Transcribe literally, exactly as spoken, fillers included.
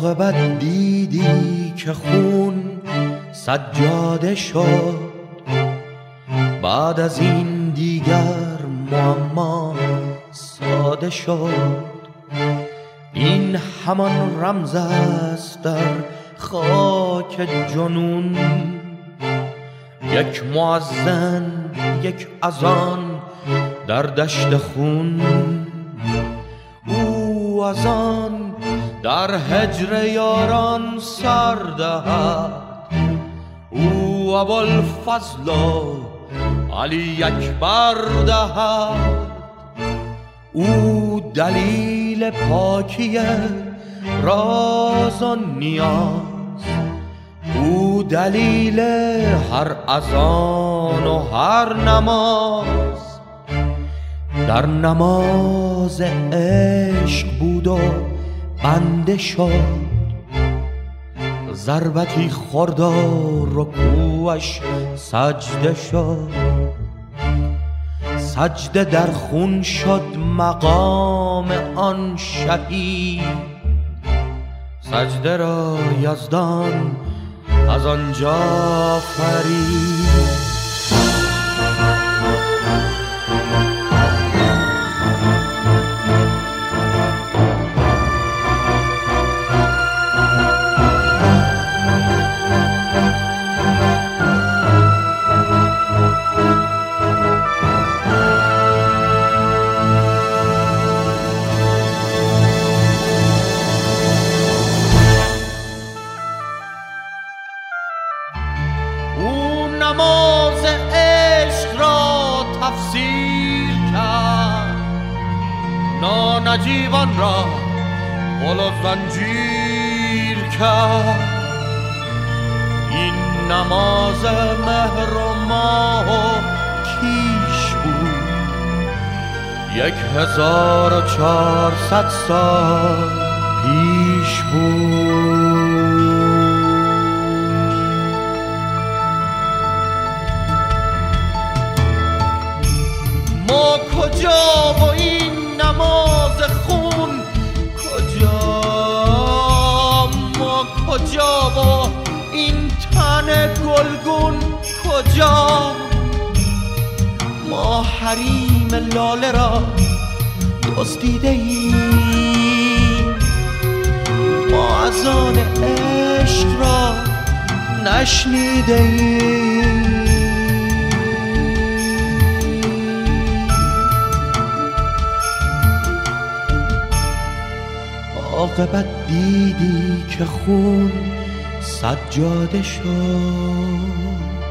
عاقبت دیدی که خون سجاده شد، بعد از این دیگر معما ساده شد. این همان رمز است در خاک جنون، یک مؤذن یک اذان در دشت خون. او از آن در هجر یاران سر دهد، او ابوالفضل علی اکبر دهد. او دلیل پاکی راز و نیاز، او دلیل هر اذان و هر نماز. در نماز عشق بود و بنده شد، ضربتی خورد و رکوعش سجده شد. سجده در خون شد مقام آن شهید، سجده را یزدان از آنجا فرید. نماز عشق را تفسیر کرد، نانجیبان را غل و زنجیر کرد. این نماز مهر و ماه و کیش بود، یک هزار و چهارصد سال پیش بود. ما کجا و این نماز خون کجا، ما کجا و این تن گلگون کجا. ما حریم لاله را دزدیده ایم، ما اذان عشق را نشنیده ایم. عاقبت دیدی که خون سجاده شد،